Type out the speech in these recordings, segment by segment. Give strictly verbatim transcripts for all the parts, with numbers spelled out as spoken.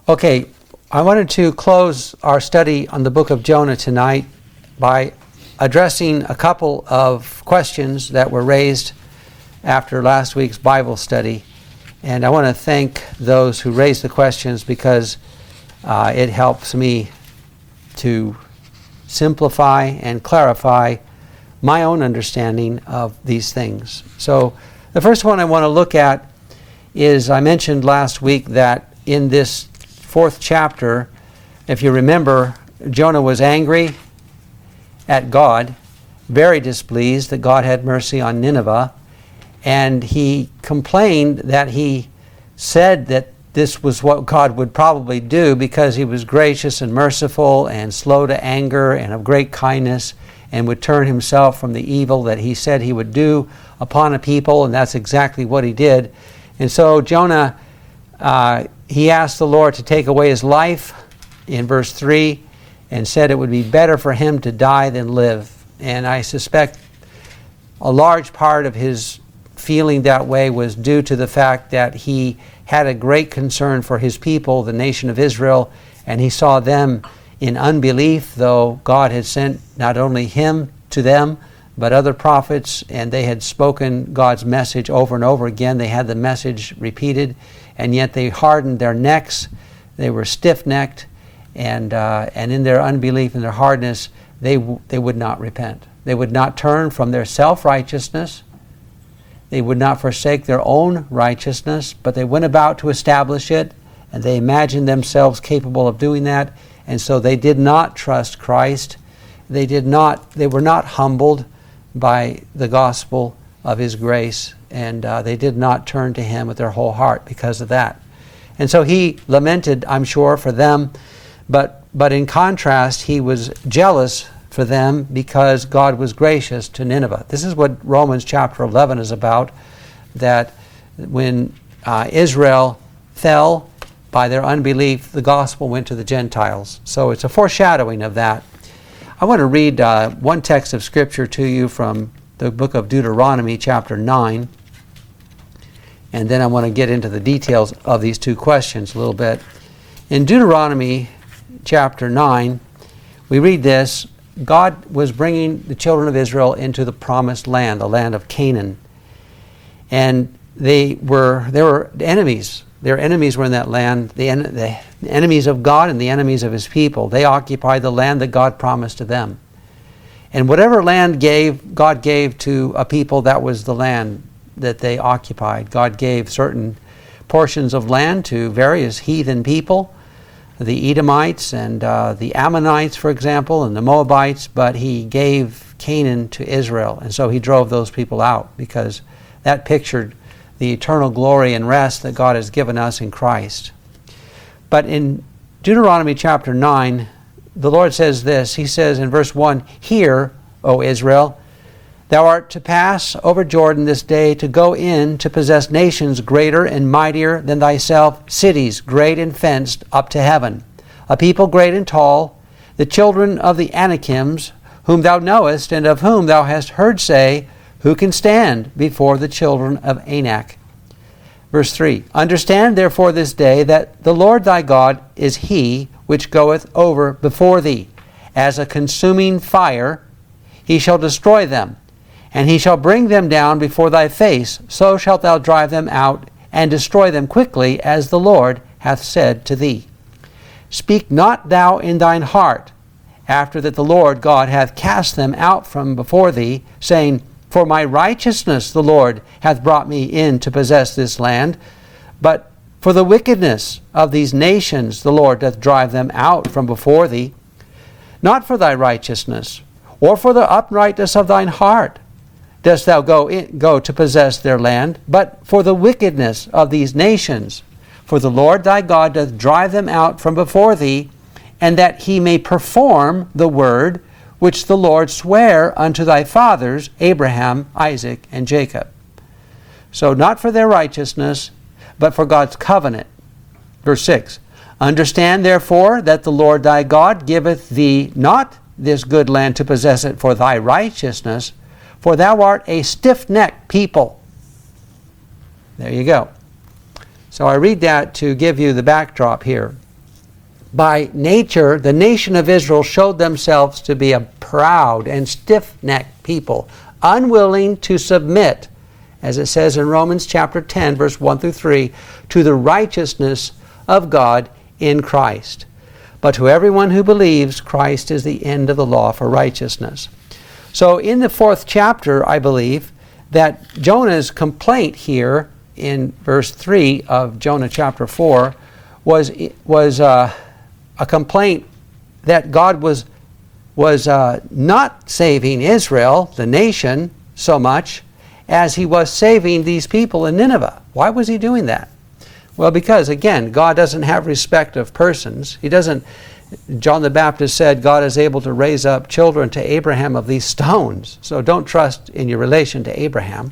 Okay, I wanted to close our study on the book of Jonah tonight by addressing a couple of questions that were raised after last week's Bible study. And I want to thank those who raised the questions because uh, it helps me to simplify and clarify my own understanding of these things. So the first one I want to look at is, I mentioned last week that in this fourth chapter, if you remember, Jonah was angry at God, very displeased that God had mercy on Nineveh, and he complained that he said that this was what God would probably do because he was gracious and merciful and slow to anger and of great kindness and would turn himself from the evil that he said he would do upon a people, and that's exactly what he did. And so Jonah, uh, he asked the Lord to take away his life in verse three and said it would be better for him to die than live. And I suspect a large part of his feeling that way was due to the fact that he had a great concern for his people, the nation of Israel, and he saw them in unbelief, though God had sent not only him to them, but other prophets, and they had spoken God's message over and over again. They had the message repeated, and yet they hardened their necks. They were stiff-necked, and uh, and in their unbelief and their hardness, they w- they would not repent. They would not turn from their self-righteousness. They would not forsake their own righteousness, but they went about to establish it, and they imagined themselves capable of doing that, and so they did not trust Christ. They did not. They were not humbled by the gospel of his grace, and uh, they did not turn to him with their whole heart because of that. And so he lamented, I'm sure, for them, but but in contrast, he was jealous for them because God was gracious to Nineveh. This is what Romans chapter eleven is about, that when uh, Israel fell by their unbelief, the gospel went to the Gentiles. So it's a foreshadowing of that. I want to read uh, one text of Scripture to you from the book of Deuteronomy, chapter nine, and then I want to get into the details of these two questions a little bit. In Deuteronomy, chapter nine, we read this: God was bringing the children of Israel into the promised land, the land of Canaan, and they were there were enemies. Their enemies were in that land, the, en- the enemies of God and the enemies of his people. They occupied the land that God promised to them. And whatever land gave, God gave to a people, that was the land that they occupied. God gave certain portions of land to various heathen people, the Edomites and uh, the Ammonites, for example, and the Moabites, but he gave Canaan to Israel. And so he drove those people out because that pictured the eternal glory and rest that God has given us in Christ. But in Deuteronomy chapter nine, the Lord says this. He says in verse one, "Hear, O Israel, thou art to pass over Jordan this day to go in to possess nations greater and mightier than thyself, cities great and fenced up to heaven, a people great and tall, the children of the Anakims, whom thou knowest, and of whom thou hast heard say, who can stand before the children of Anak?" Verse three, "Understand therefore this day that the Lord thy God is he which goeth over before thee, as a consuming fire. He shall destroy them, and he shall bring them down before thy face. So shalt thou drive them out, and destroy them quickly, as the Lord hath said to thee. Speak not thou in thine heart, after that the Lord God hath cast them out from before thee, saying, For my righteousness the Lord hath brought me in to possess this land. But for the wickedness of these nations the Lord doth drive them out from before thee. Not for thy righteousness, or for the uprightness of thine heart, dost thou go in, go to possess their land, but for the wickedness of these nations. For the Lord thy God doth drive them out from before thee, and that he may perform the word which the Lord sware unto thy fathers, Abraham, Isaac, and Jacob." So not for their righteousness, but for God's covenant. Verse six, "Understand therefore that the Lord thy God giveth thee not this good land to possess it for thy righteousness, for thou art a stiff-necked people." There you go. So I read that to give you the backdrop here. by nature, the nation of Israel showed themselves to be a proud and stiff-necked people, unwilling to submit, as it says in Romans chapter ten, verse one through three, to the righteousness of God in Christ. But to everyone who believes, Christ is the end of the law for righteousness. So in the fourth chapter, I believe, that Jonah's complaint here in verse three of Jonah chapter four was, was uh, a complaint that God was, was uh, not saving Israel, the nation, so much as he was saving these people in Nineveh. Why was he doing that? Well, because, again, God doesn't have respect of persons. He doesn't, John the Baptist said, God is able to raise up children to Abraham of these stones. So don't trust in your relation to Abraham.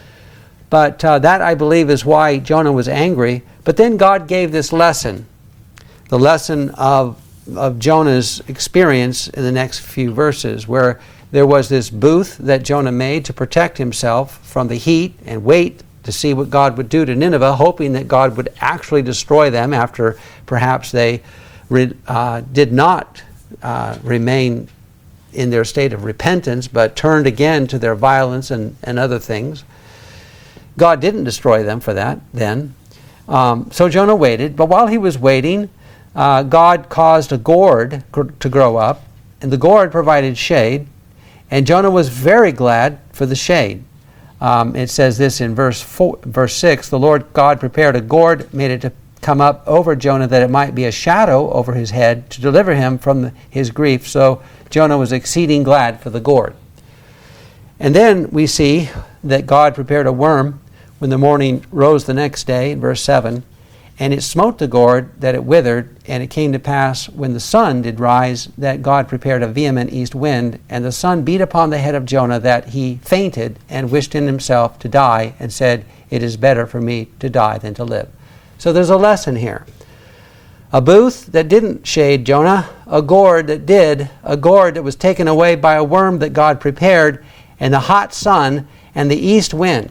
But uh, that, I believe, is why Jonah was angry. But then God gave this lesson, the lesson of, of Jonah's experience in the next few verses, where there was this booth that Jonah made to protect himself from the heat and wait to see what God would do to Nineveh, hoping that God would actually destroy them after perhaps they uh, did not uh, remain in their state of repentance, but turned again to their violence and, and other things. God didn't destroy them for that then. Um, so Jonah waited, but while he was waiting, uh, God caused a gourd gr- to grow up, and the gourd provided shade, and Jonah was very glad for the shade. Um, it says this in verse four, verse six, the Lord God prepared a gourd, made it to come up over Jonah that it might be a shadow over his head to deliver him from the, his grief. So Jonah was exceeding glad for the gourd. And then we see that God prepared a worm when the morning rose the next day, in verse seven, and it smote the gourd that it withered, and it came to pass when the sun did rise that God prepared a vehement east wind, and the sun beat upon the head of Jonah that he fainted and wished in himself to die, and said, it is better for me to die than to live. So there's a lesson here. A booth that didn't shade Jonah, a gourd that did, a gourd that was taken away by a worm that God prepared, and the hot sun and the east wind.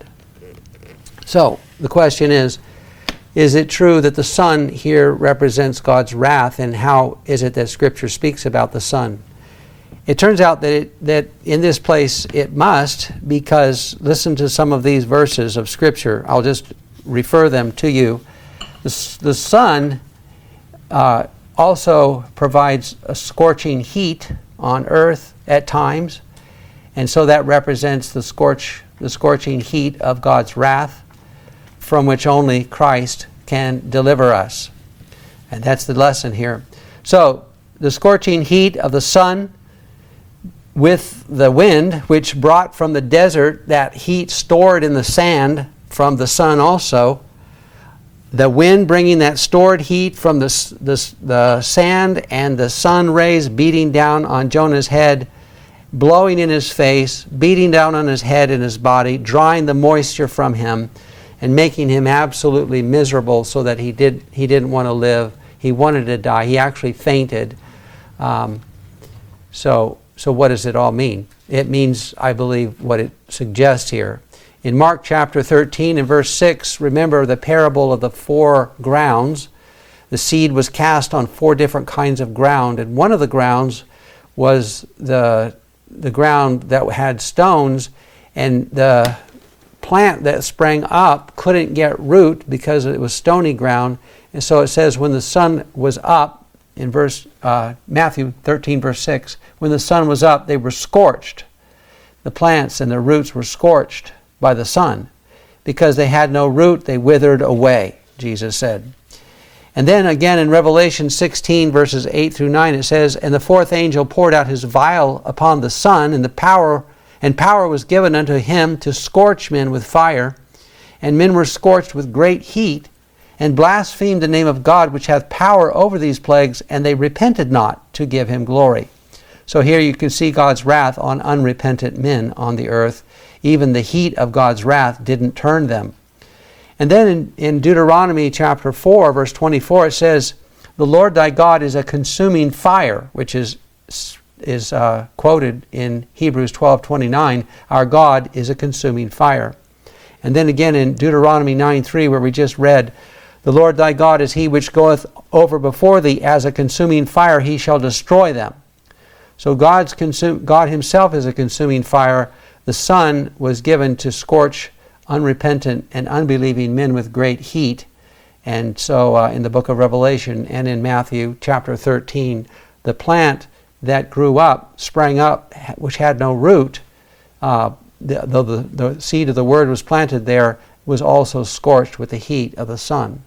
So the question is, is it true that the sun here represents God's wrath, and how is it that Scripture speaks about the sun? It turns out that it, that in this place it must, because listen to some of these verses of Scripture. I'll just refer them to you. The, the sun uh, also provides a scorching heat on earth at times, and so that represents the scorch, the scorching heat of God's wrath, from which only Christ can deliver us. And that's the lesson here. So, the scorching heat of the sun with the wind, which brought from the desert that heat stored in the sand from the sun also, the wind bringing that stored heat from the, the, the sand and the sun rays beating down on Jonah's head, blowing in his face, beating down on his head and his body, drawing the moisture from him, and making him absolutely miserable so that he did he didn't want to live. He wanted to die. He actually fainted. Um, so, so what does it all mean? It means, I believe, what it suggests here. In Mark chapter thirteen and verse six, remember the parable of the four grounds. The seed was cast on four different kinds of ground, and one of the grounds was the, the ground that had stones, and the plant that sprang up couldn't get root because it was stony ground. And so it says when the sun was up, in verse uh, Matthew thirteen verse six, when the sun was up, they were scorched. The plants and the roots were scorched by the sun. Because they had no root, they withered away, Jesus said. And then again in Revelation sixteen verses eight through nine, it says, and the fourth angel poured out his vial upon the sun, and the power And power was given unto him to scorch men with fire. And men were scorched with great heat, and blasphemed the name of God, which hath power over these plagues, and they repented not to give him glory. So here you can see God's wrath on unrepentant men on the earth. Even the heat of God's wrath didn't turn them. And then in, in Deuteronomy chapter four, verse twenty-four, it says, the Lord thy God is a consuming fire, which is is uh, quoted in Hebrews twelve twenty-nine, our God is a consuming fire. And then again in Deuteronomy nine three, where we just read, the Lord thy God is he which goeth over before thee as a consuming fire, he shall destroy them. So God's consum- God himself is a consuming fire. The Son was given to scorch unrepentant and unbelieving men with great heat. And so uh, in the book of Revelation and in Matthew chapter thirteen, the plant that grew up, sprang up, which had no root, uh, though the, the seed of the word was planted there, was also scorched with the heat of the sun.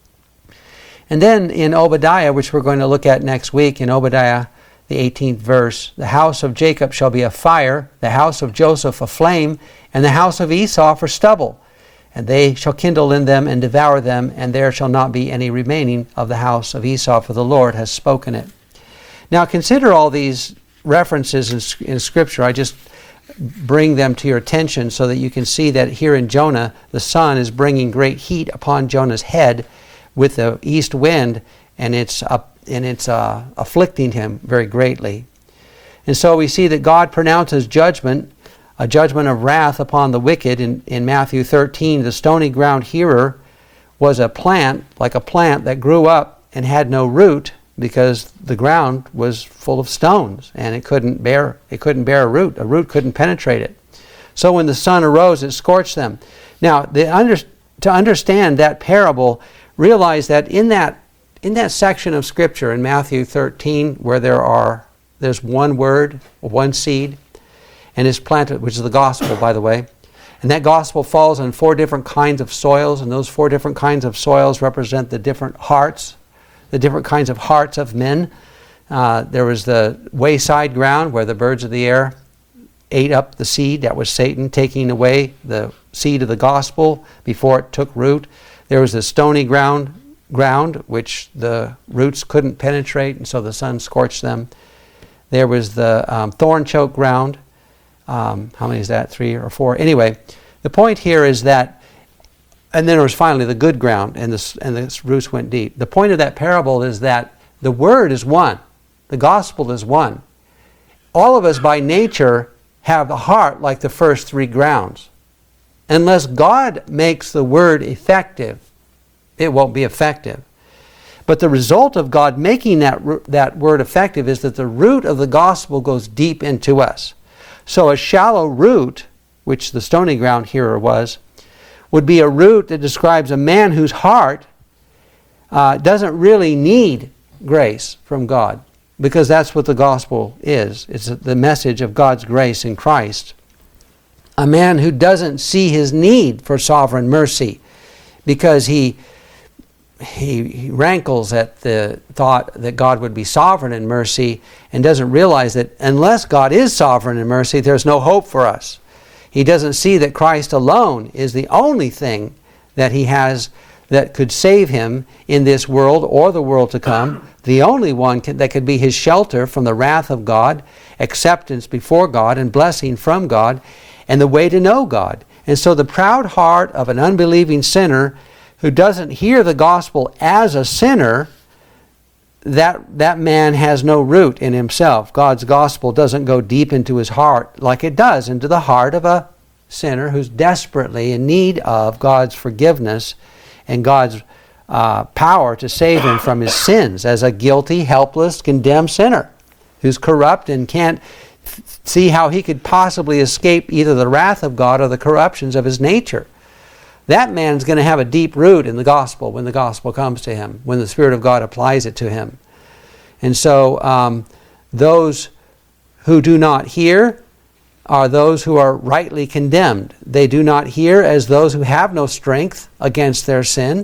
And then in Obadiah, which we're going to look at next week, in Obadiah, the eighteenth verse, the house of Jacob shall be a fire, the house of Joseph a flame, and the house of Esau for stubble. And they shall kindle in them and devour them, and there shall not be any remaining of the house of Esau, for the Lord has spoken it. Now consider all these references in, in Scripture. I just bring them to your attention so that you can see that here in Jonah, the sun is bringing great heat upon Jonah's head with the east wind, and it's up, and it's uh, afflicting him very greatly. And so we see that God pronounces judgment, a judgment of wrath upon the wicked. In, in Matthew thirteen, the stony ground hearer was a plant, like a plant that grew up and had no root, because the ground was full of stones and it couldn't bear it couldn't bear a root. A root couldn't penetrate it. So when the sun arose, it scorched them. Now, the under, to understand that parable, realize that in that in that section of Scripture in Matthew thirteen, where there are there's one word, one seed, and it's planted, which is the gospel, by the way, and that gospel falls on four different kinds of soils, and those four different kinds of soils represent the different hearts. The different kinds of hearts of men. Uh, there was the wayside ground where the birds of the air ate up the seed. That was Satan taking away the seed of the gospel before it took root. There was the stony ground, ground which the roots couldn't penetrate, and so the sun scorched them. There was the um, thorn-choked ground. Um, how many is that? Three or four? Anyway, the point here is that, and then there was finally the good ground, and the, and the roots went deep. The point of that parable is that the word is one. The gospel is one. All of us by nature have a heart like the first three grounds. Unless God makes the word effective, it won't be effective. But the result of God making that, that word effective is that the root of the gospel goes deep into us. So a shallow root, which the stony ground hearer was, would be a root that describes a man whose heart uh, doesn't really need grace from God, because that's what the gospel is. It's the message of God's grace in Christ. A man who doesn't see his need for sovereign mercy, because he, he, he rankles at the thought that God would be sovereign in mercy, and doesn't realize that unless God is sovereign in mercy, there's no hope for us. He doesn't see that Christ alone is the only thing that he has that could save him in this world or the world to come. The only one can, that could be his shelter from the wrath of God, acceptance before God, and blessing from God, and the way to know God. And so the proud heart of an unbelieving sinner who doesn't hear the gospel as a sinner, that that man has no root in himself. God's gospel doesn't go deep into his heart like it does into the heart of a sinner who's desperately in need of God's forgiveness and God's uh, power to save him from his sins, as a guilty, helpless, condemned sinner who's corrupt and can't f- see how he could possibly escape either the wrath of God or the corruptions of his nature. That man's going to have a deep root in the gospel when the gospel comes to him, when the Spirit of God applies it to him. And so um, those who do not hear are those who are rightly condemned. They do not hear as those who have no strength against their sin.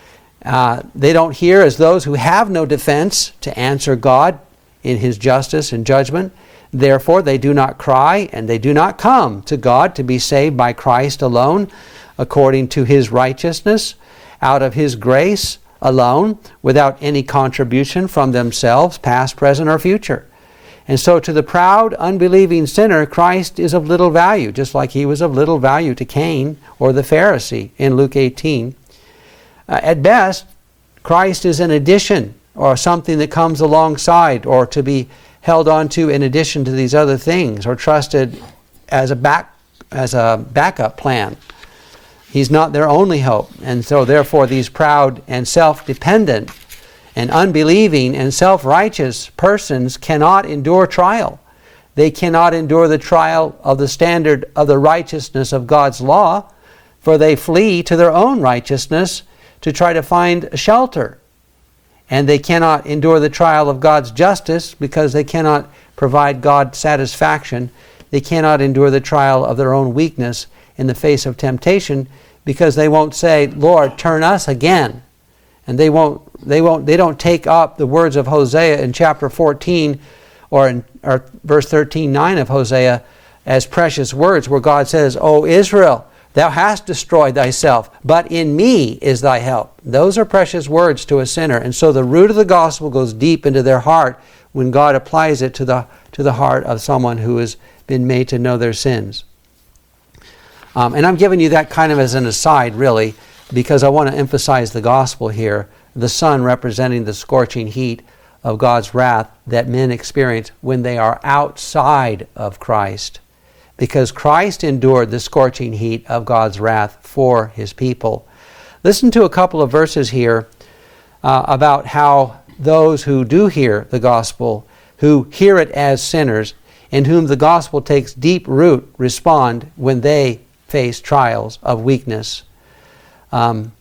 Uh, they don't hear as those who have no defense to answer God in his justice and judgment. Therefore, they do not cry, and they do not come to God to be saved by Christ alone, according to his righteousness, out of his grace alone, without any contribution from themselves, past, present, or future. And so to the proud, unbelieving sinner, Christ is of little value, just like he was of little value to Cain or the Pharisee in Luke eighteen. Uh, at best, Christ is an addition, or something that comes alongside, or to be held on to in addition to these other things, or trusted as a back as a backup plan. He's not their only hope. And so therefore these proud and self-dependent And unbelieving and self-righteous persons cannot endure trial. They cannot endure the trial of the standard of the righteousness of God's law, for they flee to their own righteousness to try to find shelter. And they cannot endure the trial of God's justice because they cannot provide God satisfaction. They cannot endure the trial of their own weakness in the face of temptation because they won't say, Lord, turn us again. And they won't, they won't, they don't take up the words of Hosea in chapter fourteen or in or verse thirteen nine of Hosea as precious words where God says, O Israel, thou hast destroyed thyself, but in me is thy help. Those are precious words to a sinner. And so the root of the gospel goes deep into their heart when God applies it to the to the heart of someone who has been made to know their sins. Um, and I'm giving you that kind of as an aside, really, because I want to emphasize the gospel here, the sun representing the scorching heat of God's wrath that men experience when they are outside of Christ. Because Christ endured the scorching heat of God's wrath for his people. Listen to a couple of verses here uh, about how those who do hear the gospel, who hear it as sinners, in whom the gospel takes deep root, respond when they face trials of weakness. Um,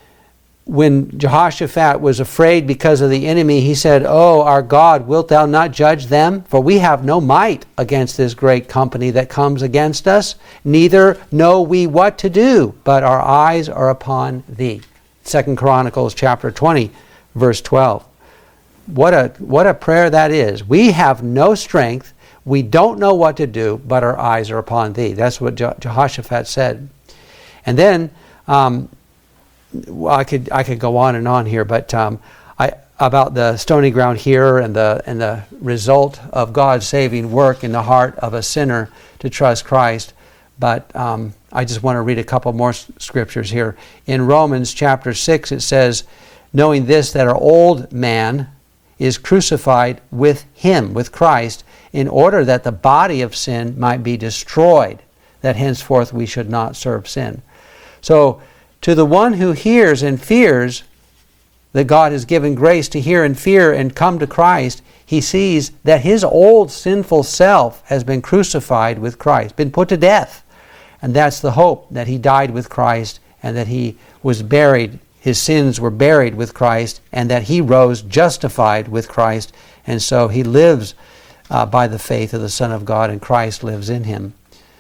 when Jehoshaphat was afraid because of the enemy, he said, Oh, our God, wilt thou not judge them? For we have no might against this great company that comes against us, neither know we what to do, but our eyes are upon thee. Second Chronicles chapter twenty, verse twelve. What a, what a prayer that is. We have no strength, we don't know what to do, but our eyes are upon thee. That's what Je- Jehoshaphat said. And then, um, well, I could I could go on and on here, but um, I about the stony ground here and the and the result of God's saving work in the heart of a sinner to trust Christ. But um, I just want to read a couple more s- scriptures here. In Romans chapter six, it says, knowing this, that our old man is crucified with him, with Christ, in order that the body of sin might be destroyed, that henceforth we should not serve sin. So, to the one who hears and fears that God has given grace to hear and fear and come to Christ, he sees that his old sinful self has been crucified with Christ, been put to death. And that's the hope, that he died with Christ and that he was buried, his sins were buried with Christ, and that he rose justified with Christ. And so he lives uh, by the faith of the Son of God, and Christ lives in him.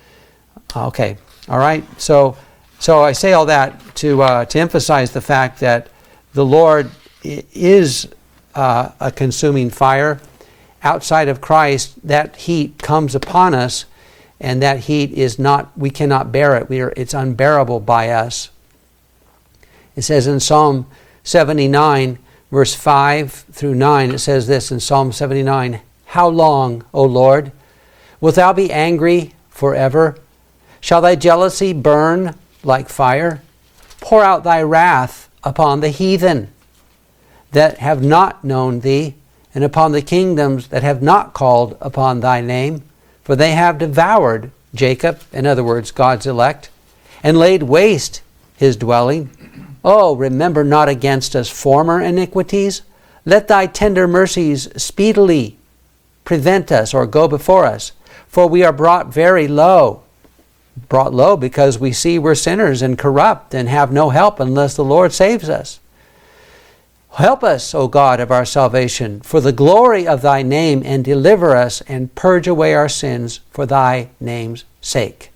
Okay, all right, so... So I say all that to uh, to emphasize the fact that the Lord is uh, a consuming fire. Outside of Christ, that heat comes upon us, and that heat is not, we cannot bear it. We are, it's unbearable by us. It says in Psalm seventy-nine, verse five through nine, it says this in Psalm seventy-nine, How long, O Lord, wilt thou be angry forever? Shall thy jealousy burn like fire? Pour out thy wrath upon the heathen that have not known thee, and upon the kingdoms that have not called upon thy name. For they have devoured Jacob, in other words, God's elect, and laid waste his dwelling. Oh, remember not against us former iniquities. Let thy tender mercies speedily prevent us, or go before us. For we are brought very low. Brought low because we see we're sinners and corrupt and have no help unless the Lord saves us. Help us, O God of our salvation, for the glory of thy name, and deliver us and purge away our sins for thy name's sake.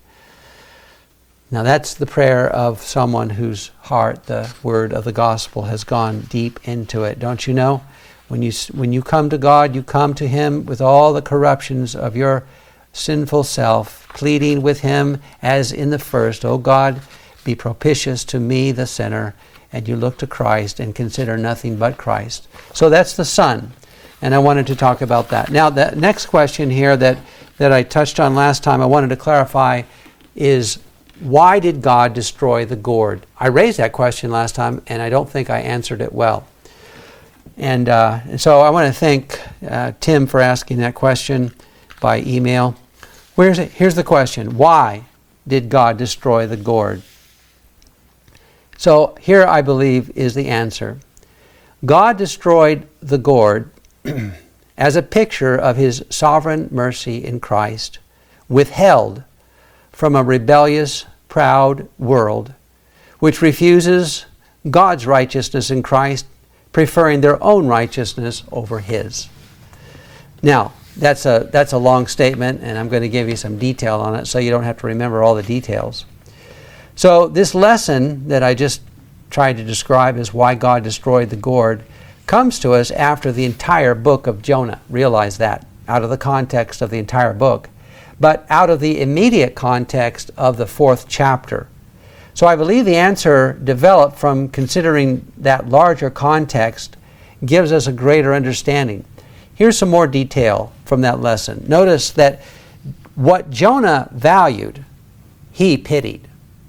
Now that's the prayer of someone whose heart the word of the gospel has gone deep into it. Don't you know? When you, when you come to God, you come to him with all the corruptions of your sinful self, pleading with him as in the first, O God, be propitious to me, the sinner. And you look to Christ and consider nothing but Christ. So that's the Son. And I wanted to talk about that. Now, the next question here that, that I touched on last time, I wanted to clarify, is why did God destroy the gourd? I raised that question last time, and I don't think I answered it well. And, uh, and so I want to thank uh, Tim for asking that question by email. Where's it? Here's the question. Why did God destroy the gourd? So here, I believe, is the answer. God destroyed the gourd as a picture of his sovereign mercy in Christ, withheld from a rebellious, proud world, which refuses God's righteousness in Christ, preferring their own righteousness over his. Now, that's a, that's a long statement, and I'm going to give you some detail on it so you don't have to remember all the details. So this lesson that I just tried to describe as why God destroyed the gourd comes to us after the entire book of Jonah. Realize that, out of the context of the entire book, but out of the immediate context of the fourth chapter. So I believe the answer developed from considering that larger context gives us a greater understanding. Here's some more detail from that lesson. Notice that what Jonah valued, he pitied.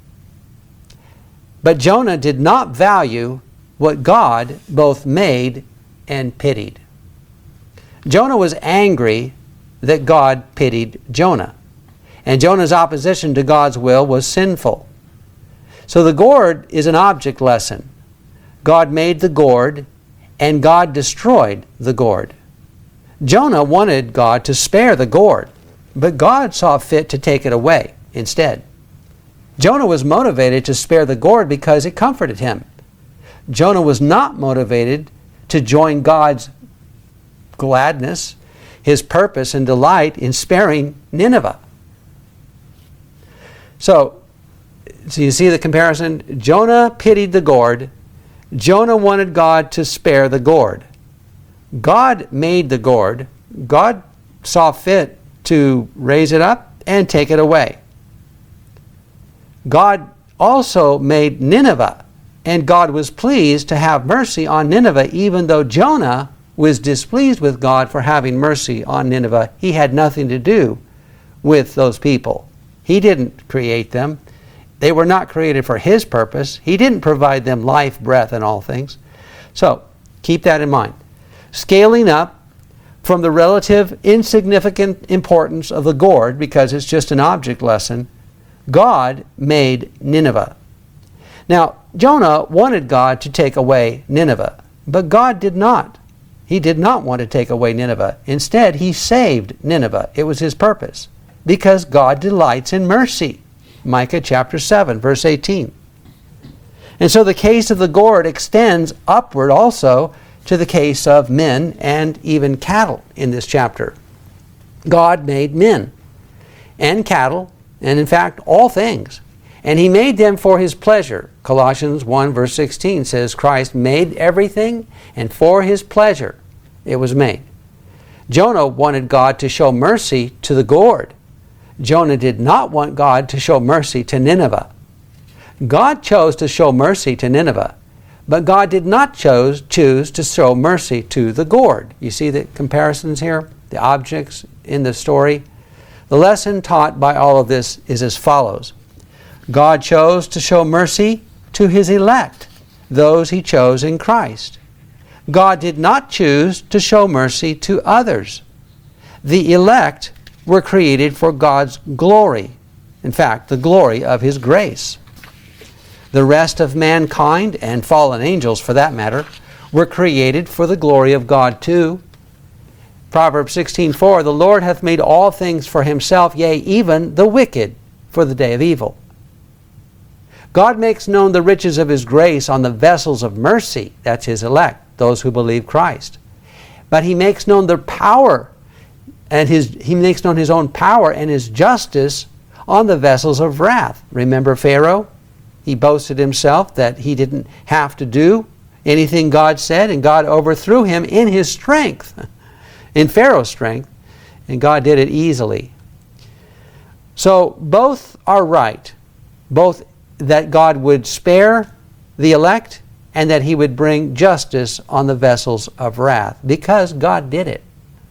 But Jonah did not value what God both made and pitied. Jonah was angry that God pitied Jonah, and Jonah's opposition to God's will was sinful. So the gourd is an object lesson. God made the gourd, and God destroyed the gourd. Jonah wanted God to spare the gourd, but God saw fit to take it away instead. Jonah was motivated to spare the gourd because it comforted him. Jonah was not motivated to join God's gladness, his purpose and delight in sparing Nineveh. So, so you see the comparison? Jonah pitied the gourd. Jonah wanted God to spare the gourd. God made the gourd. God saw fit to raise it up and take it away. God also made Nineveh, and God was pleased to have mercy on Nineveh, even though Jonah was displeased with God for having mercy on Nineveh. He had nothing to do with those people. He didn't create them. They were not created for his purpose. He didn't provide them life, breath, and all things. So, keep that in mind. Scaling up from the relative insignificant importance of the gourd, because it's just an object lesson, God made Nineveh. Now, Jonah wanted God to take away Nineveh, but God did not. He did not want to take away Nineveh. Instead, he saved Nineveh. It was his purpose, because God delights in mercy. Micah chapter seven, verse eighteen. And so the case of the gourd extends upward also to the case of men and even cattle in this chapter. God made men and cattle, and in fact all things, and he made them for his pleasure. Colossians one verse sixteen says Christ made everything, and for his pleasure it was made. Jonah wanted God to show mercy to the gourd. Jonah did not want God to show mercy to Nineveh. God chose to show mercy to Nineveh, but God did not chose, choose to show mercy to the gourd. You see the comparisons here? The objects in the story? The lesson taught by all of this is as follows. God chose to show mercy to his elect, those he chose in Christ. God did not choose to show mercy to others. The elect were created for God's glory. In fact, the glory of his grace. The rest of mankind, and fallen angels for that matter, were created for the glory of God too. Proverbs sixteen four, the Lord hath made all things for himself, yea, even the wicked for the day of evil. God makes known the riches of his grace on the vessels of mercy, that's his elect, those who believe Christ. But he makes known the power, and his he makes known his own power and his justice on the vessels of wrath. Remember Pharaoh? He boasted himself that he didn't have to do anything God said, and God overthrew him in his strength, in Pharaoh's strength, and God did it easily. So both are right, both that God would spare the elect and that he would bring justice on the vessels of wrath, because God did it.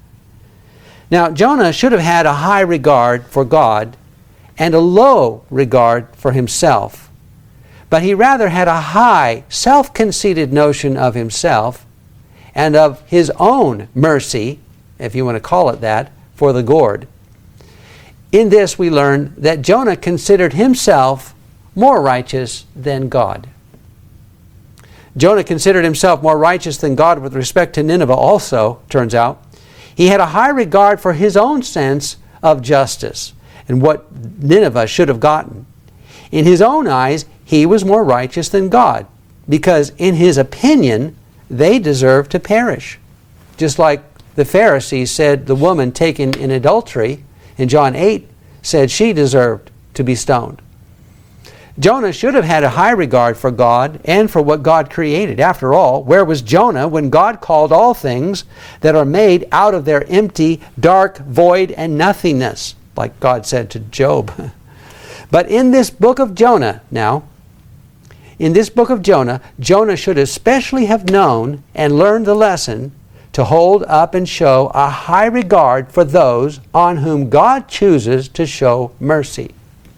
Now, Jonah should have had a high regard for God and a low regard for himself, but he rather had a high, self-conceited notion of himself and of his own mercy, if you want to call it that, for the gourd. In this we learn that Jonah considered himself more righteous than God. Jonah considered himself more righteous than God with respect to Nineveh also, turns out. He had a high regard for his own sense of justice and what Nineveh should have gotten. In his own eyes, he was more righteous than God, because in his opinion, they deserved to perish. Just like the Pharisees said the woman taken in adultery in John eight said she deserved to be stoned. Jonah should have had a high regard for God and for what God created. After all, where was Jonah when God called all things that are made out of their empty, dark, void, and nothingness, like God said to Job? But in this book of Jonah now, in this book of Jonah, Jonah should especially have known and learned the lesson to hold up and show a high regard for those on whom God chooses to show mercy.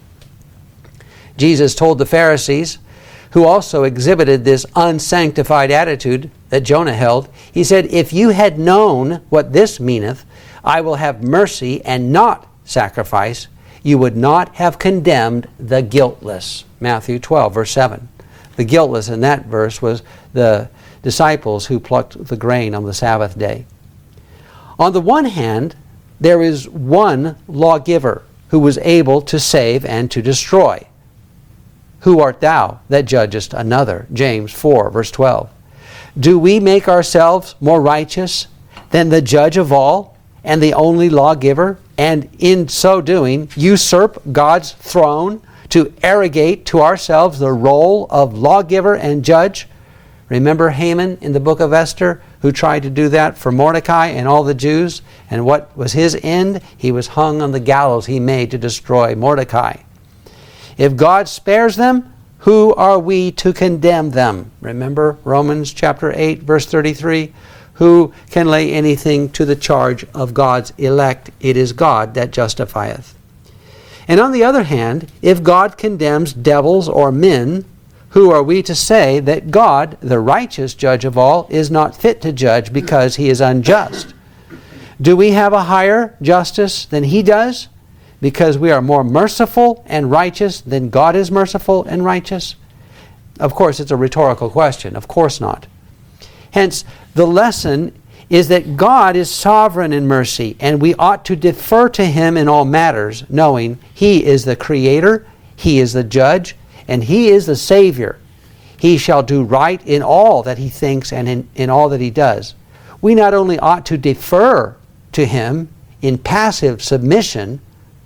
Jesus told the Pharisees, who also exhibited this unsanctified attitude that Jonah held, he said, "If you had known what this meaneth, I will have mercy and not sacrifice, you would not have condemned the guiltless." Matthew twelve, verse seven. The guiltless in that verse was the disciples who plucked the grain on the Sabbath day. On the one hand, there is one lawgiver who was able to save and to destroy. Who art thou that judgest another? James four, verse twelve. Do we make ourselves more righteous than the judge of all and the only lawgiver, and in so doing usurp God's throne to arrogate to ourselves the role of lawgiver and judge? Remember Haman in the book of Esther, who tried to do that for Mordecai and all the Jews? And what was his end? He was hung on the gallows he made to destroy Mordecai. If God spares them, who are we to condemn them? Remember Romans chapter eight, verse thirty-three? Who can lay anything to the charge of God's elect? It is God that justifieth. And on the other hand, if God condemns devils or men, who are we to say that God, the righteous judge of all, is not fit to judge because he is unjust? Do we have a higher justice than he does, because we are more merciful and righteous than God is merciful and righteous? Of course, it's a rhetorical question. Of course not. Hence, the lesson is that God is sovereign in mercy, and we ought to defer to him in all matters, knowing he is the creator, he is the judge, and he is the Savior. He shall do right in all that he thinks and in, in all that he does. We not only ought to defer to him in passive submission,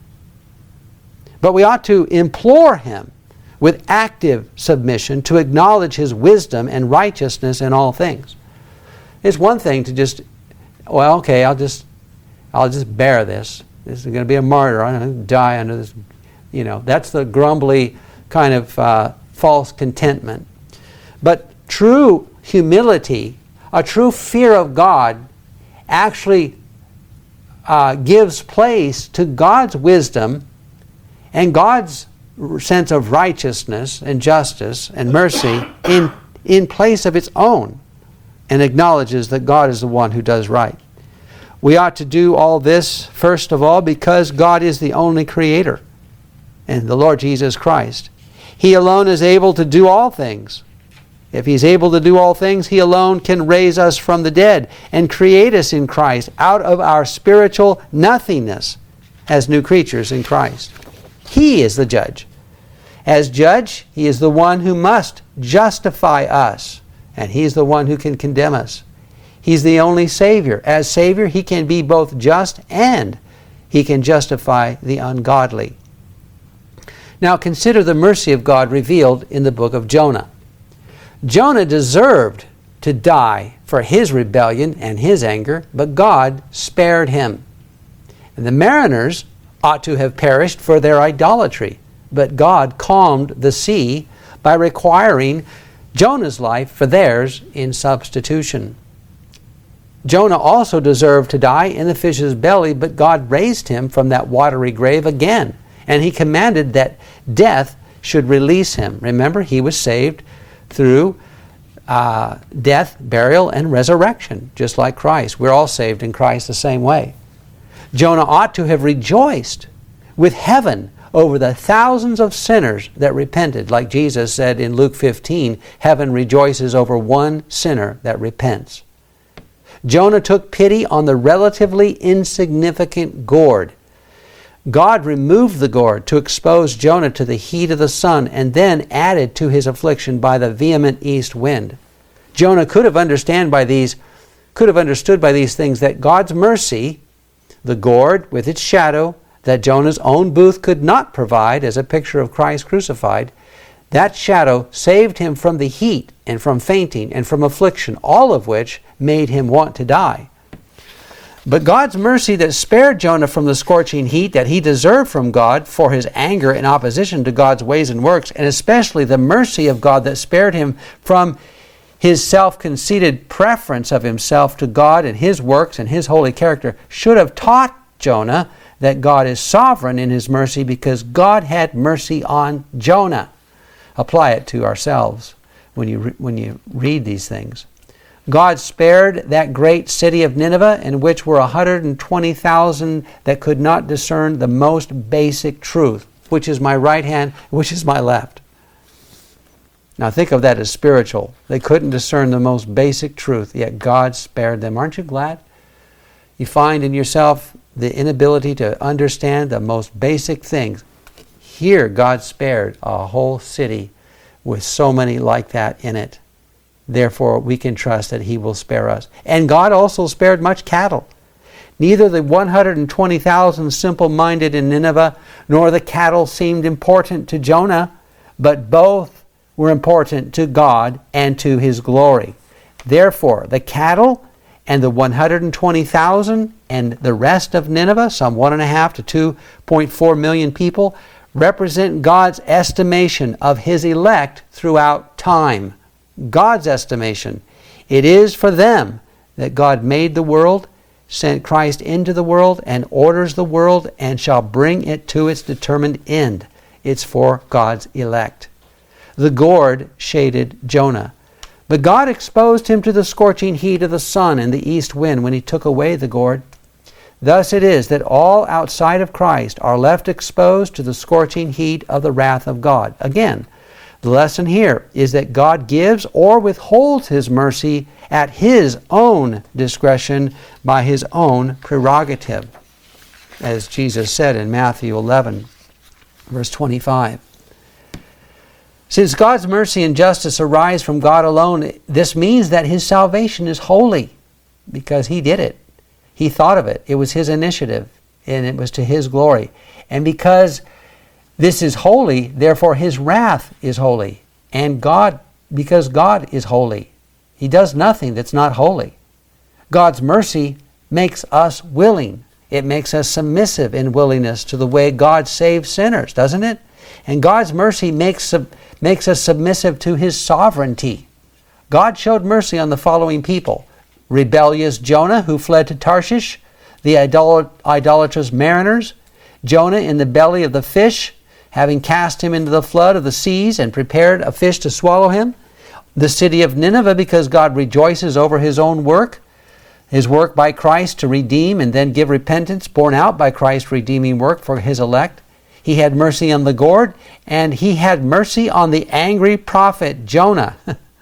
but we ought to implore him with active submission to acknowledge his wisdom and righteousness in all things. It's one thing to just, well, okay, I'll just, I'll just bear this. This is going to be a martyr. I'm going to die under this. You know, that's the grumbly kind of uh, false contentment. But true humility, a true fear of God, actually uh, gives place to God's wisdom and God's sense of righteousness and justice and mercy in, in place of its own, and acknowledges that God is the one who does right. We ought to do all this, first of all, because God is the only creator, and the Lord Jesus Christ. He alone is able to do all things. If he's able to do all things, he alone can raise us from the dead and create us in Christ out of our spiritual nothingness as new creatures in Christ. He is the judge. As judge, he is the one who must justify us, and he's the one who can condemn us. He's the only Savior. As Savior, he can be both just and he can justify the ungodly. Now consider the mercy of God revealed in the book of Jonah. Jonah deserved to die for his rebellion and his anger, but God spared him. And the mariners ought to have perished for their idolatry, but God calmed the sea by requiring Jonah's life for theirs in substitution. Jonah also deserved to die in the fish's belly, but God raised him from that watery grave again, and he commanded that death should release him. Remember, he was saved through uh, death, burial, and resurrection, just like Christ. We're all saved in Christ the same way. Jonah ought to have rejoiced with heaven over the thousands of sinners that repented. Like Jesus said in Luke fifteen, heaven rejoices over one sinner that repents. Jonah took pity on the relatively insignificant gourd. God removed the gourd to expose Jonah to the heat of the sun, and then added to his affliction by the vehement east wind. Jonah could have understand by these, could have understood by these things that God's mercy, the gourd with its shadow, that Jonah's own booth could not provide as a picture of Christ crucified, that shadow saved him from the heat and from fainting and from affliction, all of which made him want to die. But God's mercy that spared Jonah from the scorching heat that he deserved from God for his anger in opposition to God's ways and works, and especially the mercy of God that spared him from his self-conceited preference of himself to God and his works and his holy character, should have taught Jonah that God is sovereign in his mercy, because God had mercy on Jonah. Apply it to ourselves when you re- when you read these things. God spared that great city of Nineveh, in which were one hundred twenty thousand that could not discern the most basic truth, which is my right hand, which is my left. Now think of that as spiritual. They couldn't discern the most basic truth, yet God spared them. Aren't you glad? You find in yourself the inability to understand the most basic things. Here God spared a whole city with so many like that in it. Therefore, we can trust that He will spare us. And God also spared much cattle. Neither the one hundred twenty thousand simple-minded in Nineveh nor the cattle seemed important to Jonah, but both were important to God and to His glory. Therefore, the cattle and the one hundred twenty thousand and the rest of Nineveh, some one and a half to two point four million people, represent God's estimation of His elect throughout time. God's estimation. It is for them that God made the world, sent Christ into the world, and orders the world, and shall bring it to its determined end. It's for God's elect. The gourd shaded Jonah, but God exposed him to the scorching heat of the sun and the east wind when He took away the gourd. Thus it is that all outside of Christ are left exposed to the scorching heat of the wrath of God. Again, the lesson here is that God gives or withholds His mercy at His own discretion by His own prerogative, as Jesus said in Matthew eleven, verse twenty-five. Since God's mercy and justice arise from God alone, this means that His salvation is holy, because He did it. He thought of it. It was His initiative, and it was to His glory. And because this is holy, therefore His wrath is holy. And God, because God is holy, He does nothing that's not holy. God's mercy makes us willing. It makes us submissive in willingness to the way God saves sinners, doesn't it? And God's mercy makes, makes us submissive to His sovereignty. God showed mercy on the following people: rebellious Jonah, who fled to Tarshish; the idol- idolatrous mariners; Jonah in the belly of the fish, having cast him into the flood of the seas and prepared a fish to swallow him; the city of Nineveh, because God rejoices over His own work, His work by Christ to redeem and then give repentance, borne out by Christ's redeeming work for His elect. He had mercy on the gourd, and He had mercy on the angry prophet Jonah.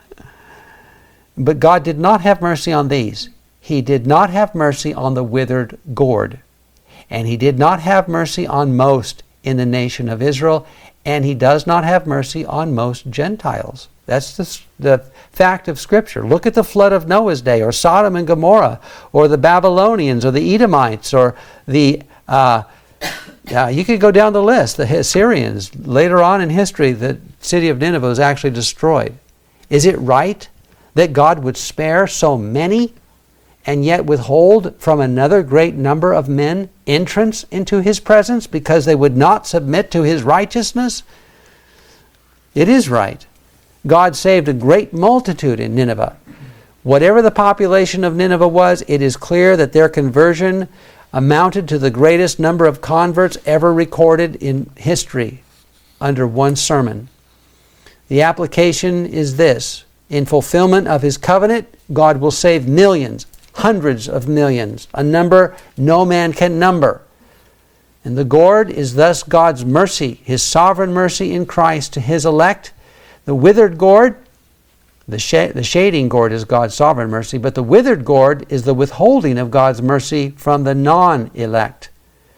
But God did not have mercy on these. He did not have mercy on the withered gourd. And He did not have mercy on most in the nation of Israel, and He does not have mercy on most Gentiles. That's the, the fact of Scripture. Look at the flood of Noah's day, or Sodom and Gomorrah, or the Babylonians, or the Edomites, or the, uh, uh, you could go down the list, the Assyrians. Later on in history, the city of Nineveh was actually destroyed. Is it right that God would spare so many and yet withhold from another great number of men entrance into His presence because they would not submit to His righteousness? It is right. God saved a great multitude in Nineveh. Whatever the population of Nineveh was, it is clear that their conversion amounted to the greatest number of converts ever recorded in history under one sermon. The application is this: in fulfillment of His covenant, God will save millions, hundreds of millions, a number no man can number. And the gourd is thus God's mercy, his sovereign mercy in Christ to his elect. The withered gourd, the, sh- the shading gourd is God's sovereign mercy, but the withered gourd is the withholding of God's mercy from the non-elect,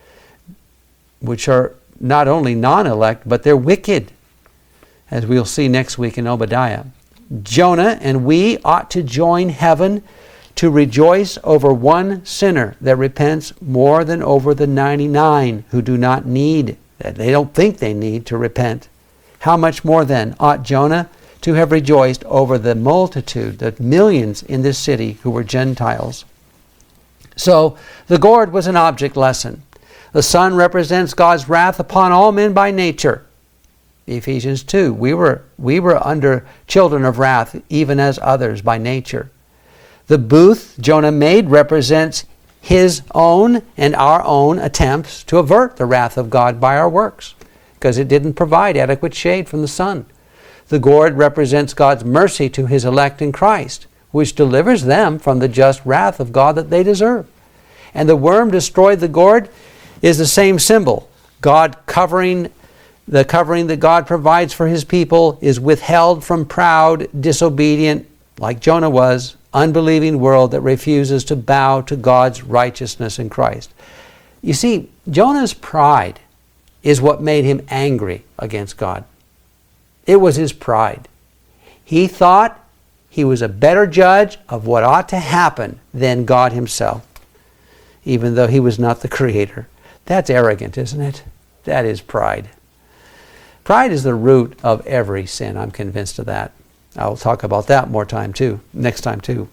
which are not only non-elect, but they're wicked, as we'll see next week in Obadiah. Jonah and we ought to join heaven to rejoice over one sinner that repents more than over the ninety-nine who do not need, they don't think they need to repent. How much more then ought Jonah to have rejoiced over the multitude, the millions in this city who were Gentiles? So the gourd was an object lesson. The sun represents God's wrath upon all men by nature. Ephesians two, we were, we were under children of wrath, even as others by nature. The booth Jonah made represents his own and our own attempts to avert the wrath of God by our works, because it didn't provide adequate shade from the sun. The gourd represents God's mercy to his elect in Christ, which delivers them from the just wrath of God that they deserve. And the worm destroyed the gourd is the same symbol. God covering, the covering that God provides for his people is withheld from proud, disobedient, like Jonah was, unbelieving world that refuses to bow to God's righteousness in Christ. You see, Jonah's pride is what made him angry against God. It was his pride. He thought he was a better judge of what ought to happen than God himself, even though he was not the creator. That's arrogant, isn't it? That is pride. Pride is the root of every sin. I'm convinced of that. I'll talk about that more time too, next time too.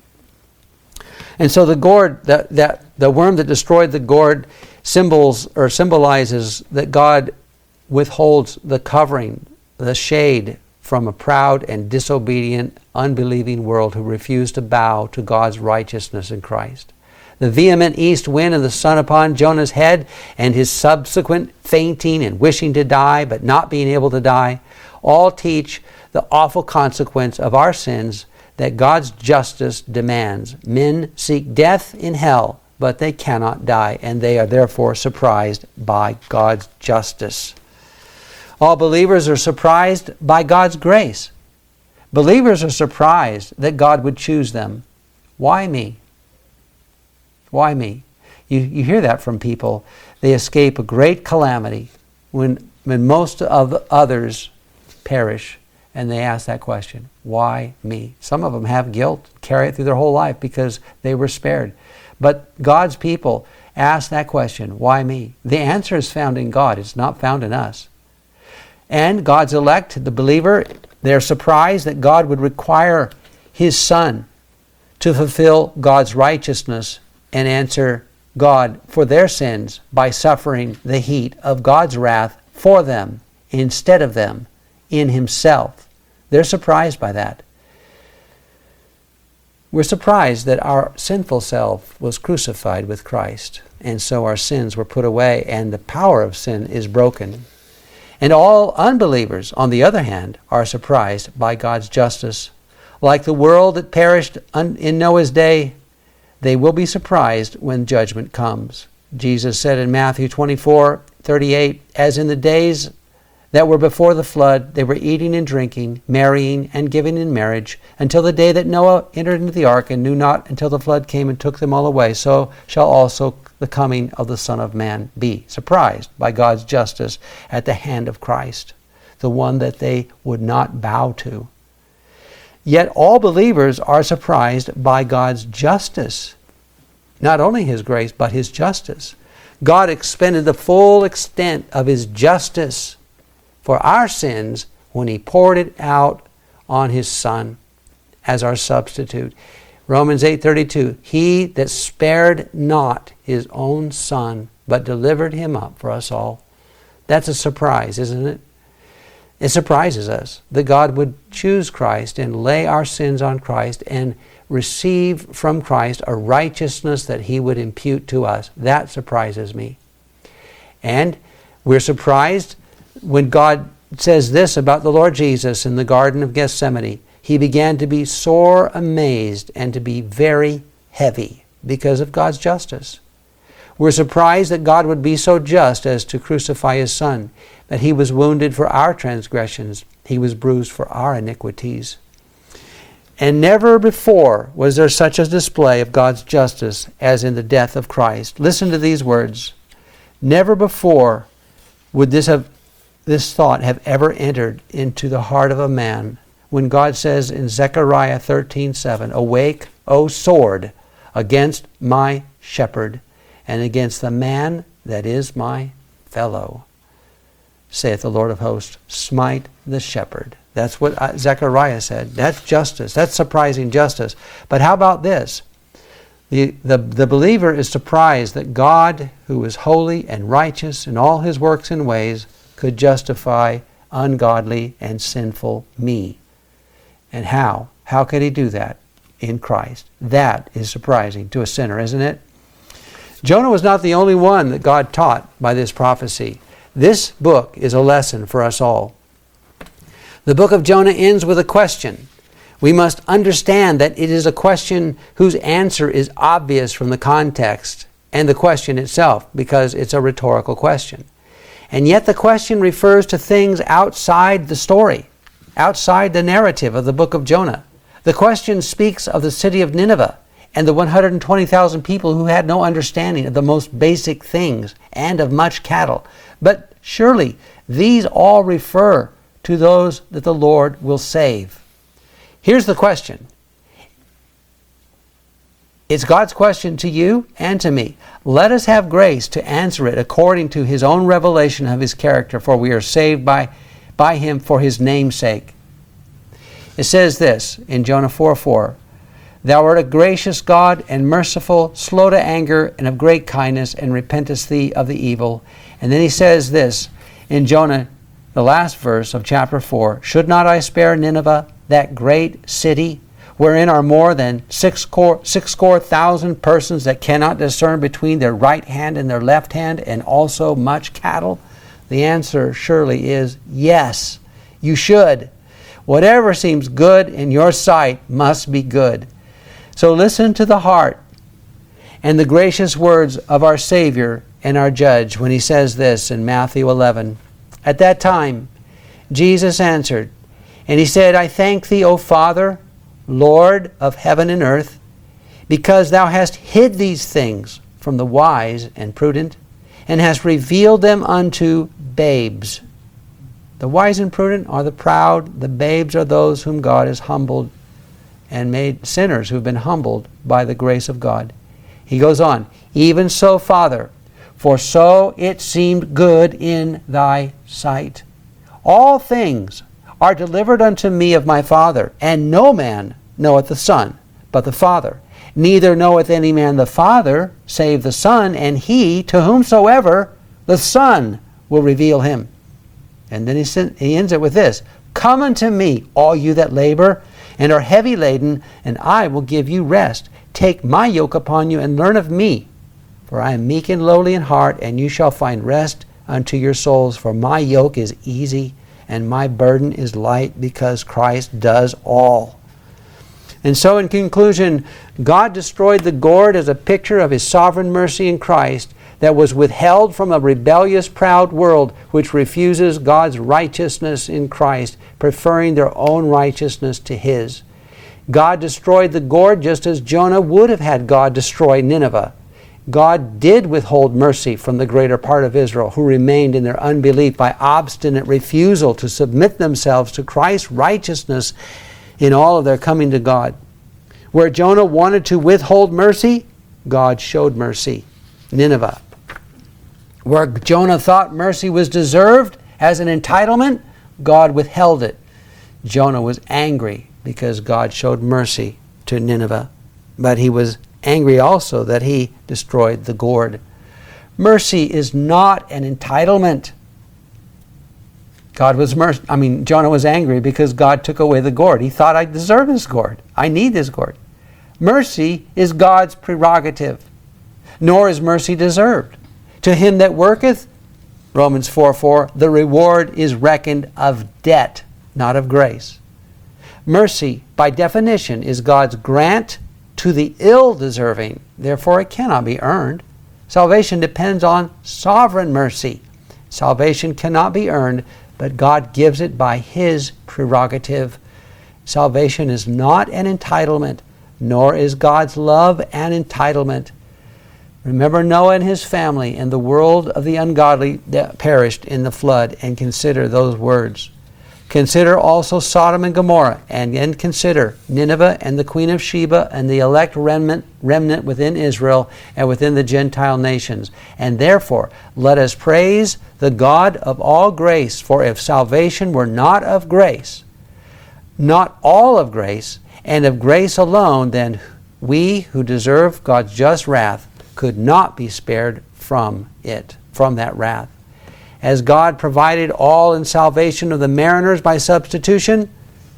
And so the gourd, that, that the worm that destroyed the gourd symbols or symbolizes that God withholds the covering, the shade from a proud and disobedient, unbelieving world who refuse to bow to God's righteousness in Christ. The vehement east wind and the sun upon Jonah's head and his subsequent fainting and wishing to die but not being able to die all teach the awful consequence of our sins that God's justice demands. Men seek death in hell, but they cannot die, and they are therefore surprised by God's justice. All believers are surprised by God's grace. Believers are surprised that God would choose them. Why me? Why me? You, you hear that from people. They escape a great calamity when, when most of others perish, and they ask that question, why me? Some of them have guilt, carry it through their whole life because they were spared. But God's people ask that question, why me? The answer is found in God. It's not found in us. And God's elect, the believer, they're surprised that God would require his Son to fulfill God's righteousness and answer God for their sins by suffering the heat of God's wrath for them instead of them in himself. They're surprised by that. We're surprised that our sinful self was crucified with Christ, and so our sins were put away, and the power of sin is broken. And all unbelievers, on the other hand, are surprised by God's justice. Like the world that perished in Noah's day, they will be surprised when judgment comes. Jesus said in Matthew twenty-four thirty-eight, as in the days that were before the flood, they were eating and drinking, marrying and giving in marriage, until the day that Noah entered into the ark and knew not until the flood came and took them all away. So shall also the coming of the Son of Man be. Surprised by God's justice at the hand of Christ, the one that they would not bow to. Yet all believers are surprised by God's justice. Not only his grace, but his justice. God expended the full extent of his justice for our sins when he poured it out on his Son as our substitute. Romans eight thirty-two, he that spared not his own Son, but delivered him up for us all. That's a surprise, isn't it? It surprises us that God would choose Christ and lay our sins on Christ and receive from Christ a righteousness that he would impute to us. That surprises me. And we're surprised when God says this about the Lord Jesus in the Garden of Gethsemane. He began to be sore amazed and to be very heavy because of God's justice. We're surprised that God would be so just as to crucify his Son, that he was wounded for our transgressions, he was bruised for our iniquities. And never before was there such a display of God's justice as in the death of Christ. Listen to these words. Never before would this have this thought have ever entered into the heart of a man, when God says in Zechariah thirteen seven, "Awake, O sword, against my shepherd, and against the man that is my fellow, saith the Lord of hosts, smite the shepherd." That's what Zechariah said. That's justice. That's surprising justice. But how about this? The, the, the believer is surprised that God, who is holy and righteous in all his works and ways, could justify ungodly and sinful me. And how? How could he do that? In Christ. That is surprising to a sinner, isn't it? Jonah was not the only one that God taught by this prophecy. This book is a lesson for us all. The book of Jonah ends with a question. We must understand that it is a question whose answer is obvious from the context and the question itself, because it's a rhetorical question. And yet the question refers to things outside the story, outside the narrative of the book of Jonah. The question speaks of the city of Nineveh and the one hundred twenty thousand people who had no understanding of the most basic things and of much cattle. But surely these all refer to those that the Lord will save. Here's the question. It's God's question to you and to me. Let us have grace to answer it according to his own revelation of his character, for we are saved by, by him for his name's sake. It says this in Jonah four four, "Thou art a gracious God and merciful, slow to anger, and of great kindness, and repentest thee of the evil." And then he says this in Jonah, the last verse of chapter four, "Should not I spare Nineveh, that great city, wherein are more than six score, six score thousand persons that cannot discern between their right hand and their left hand, and also much cattle?" The answer surely is yes, you should. Whatever seems good in your sight must be good. So listen to the heart and the gracious words of our Savior and our Judge when he says this in Matthew eleven. "At that time Jesus answered, and he said, I thank thee, O Father, Lord of heaven and earth, because thou hast hid these things from the wise and prudent, and hast revealed them unto babes." The wise and prudent are the proud. The babes are those whom God has humbled and made sinners who've been humbled by the grace of God. He goes on, "Even so, Father, for so it seemed good in thy sight. All things are delivered unto me of my Father, and no man knoweth the Son, but the Father. Neither knoweth any man the Father, save the Son, and he to whomsoever the Son will reveal him." And then he, he ends it with this, "Come unto me, all you that labor and are heavy laden, and I will give you rest. Take my yoke upon you, and learn of me, for I am meek and lowly in heart, and you shall find rest unto your souls. For my yoke is easy, and my burden is light, because Christ does all." And so in conclusion, God destroyed the gourd as a picture of his sovereign mercy in Christ that was withheld from a rebellious, proud world which refuses God's righteousness in Christ, preferring their own righteousness to his. God destroyed the gourd just as Jonah would have had God destroy Nineveh. God did withhold mercy from the greater part of Israel, who remained in their unbelief by obstinate refusal to submit themselves to Christ's righteousness in all of their coming to God. Where Jonah wanted to withhold mercy, God showed mercy. Nineveh. Where Jonah thought mercy was deserved as an entitlement, God withheld it. Jonah was angry because God showed mercy to Nineveh. But he was angry also that he destroyed the gourd. Mercy is not an entitlement. God was merc- I mean, Jonah was angry because God took away the gourd. He thought, I deserve this gourd. I need this gourd. Mercy is God's prerogative, nor is mercy deserved. To him that worketh, Romans four four, the reward is reckoned of debt, not of grace. Mercy, by definition, is God's grant to the ill-deserving. Therefore, it cannot be earned. Salvation depends on sovereign mercy. Salvation cannot be earned, but God gives it by His prerogative. Salvation is not an entitlement, nor is God's love an entitlement. Remember Noah and his family and the world of the ungodly that perished in the flood, and consider those words. Consider also Sodom and Gomorrah, and then consider Nineveh and the queen of Sheba and the elect remnant, remnant within Israel and within the Gentile nations. And therefore, let us praise the God of all grace, for if salvation were not of grace, not all of grace, and of grace alone, then we who deserve God's just wrath could not be spared from it, from that wrath. As God provided all in salvation of the mariners by substitution,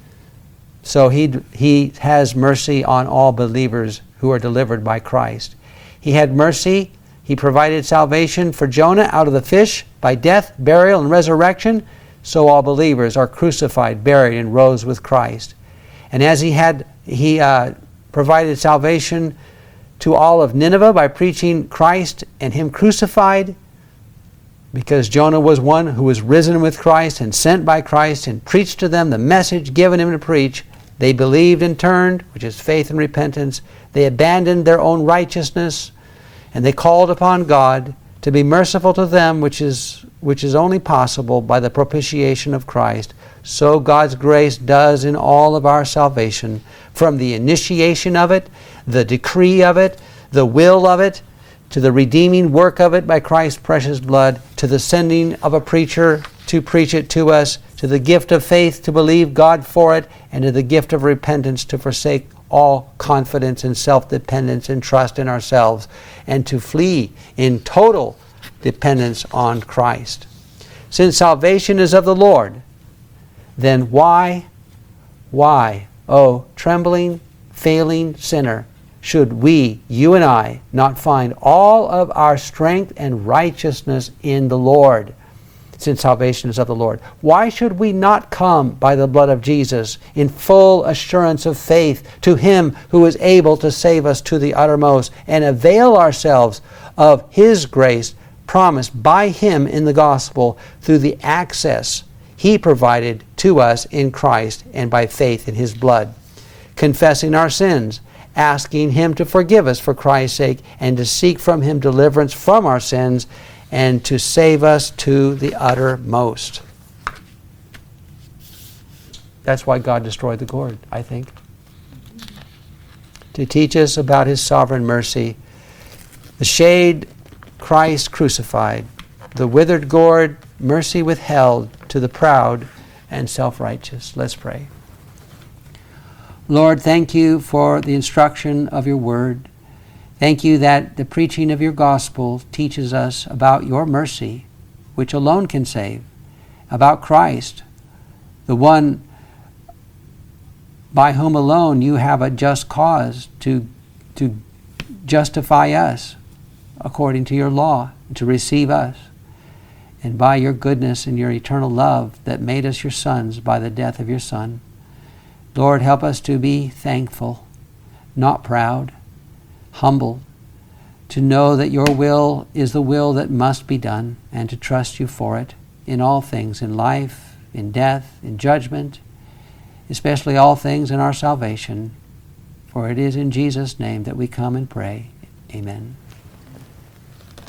so he, he has mercy on all believers who are delivered by Christ. He had mercy. He provided salvation for Jonah out of the fish by death, burial, and resurrection. So all believers are crucified, buried, and rose with Christ. And as he had, he uh, provided salvation to all of Nineveh by preaching Christ and Him crucified, because Jonah was one who was risen with Christ and sent by Christ and preached to them the message given him to preach. They believed and turned, which is faith and repentance. They abandoned their own righteousness, and they called upon God to be merciful to them, which is which is only possible by the propitiation of Christ. So God's grace does in all of our salvation, from the initiation of it, the decree of it, the will of it, to the redeeming work of it by Christ's precious blood, to the sending of a preacher to preach it to us, to the gift of faith to believe God for it, and to the gift of repentance to forsake all confidence and self-dependence and trust in ourselves, and to flee in total dependence on Christ. Since salvation is of the Lord, then why, why, oh trembling, failing sinner, should we, you and I, not find all of our strength and righteousness in the Lord, since salvation is of the Lord? Why should we not come by the blood of Jesus in full assurance of faith to Him who is able to save us to the uttermost, and avail ourselves of His grace promised by Him in the gospel through the access He provided to us in Christ and by faith in His blood, confessing our sins, asking Him to forgive us for Christ's sake, and to seek from Him deliverance from our sins, and to save us to the uttermost. That's why God destroyed the gourd, I think. To teach us about His sovereign mercy. The shade, Christ crucified. The withered gourd, mercy withheld to the proud and self-righteous. Let's pray. Lord, thank You for the instruction of Your word. Thank You that the preaching of Your gospel teaches us about Your mercy, which alone can save, about Christ, the one by whom alone You have a just cause to, to justify us according to Your law, to receive us, and by Your goodness and Your eternal love that made us Your sons by the death of Your Son. Lord, help us to be thankful, not proud, humble, to know that Your will is the will that must be done, and to trust You for it in all things, in life, in death, in judgment, especially all things in our salvation. For it is in Jesus' name that we come and pray. Amen.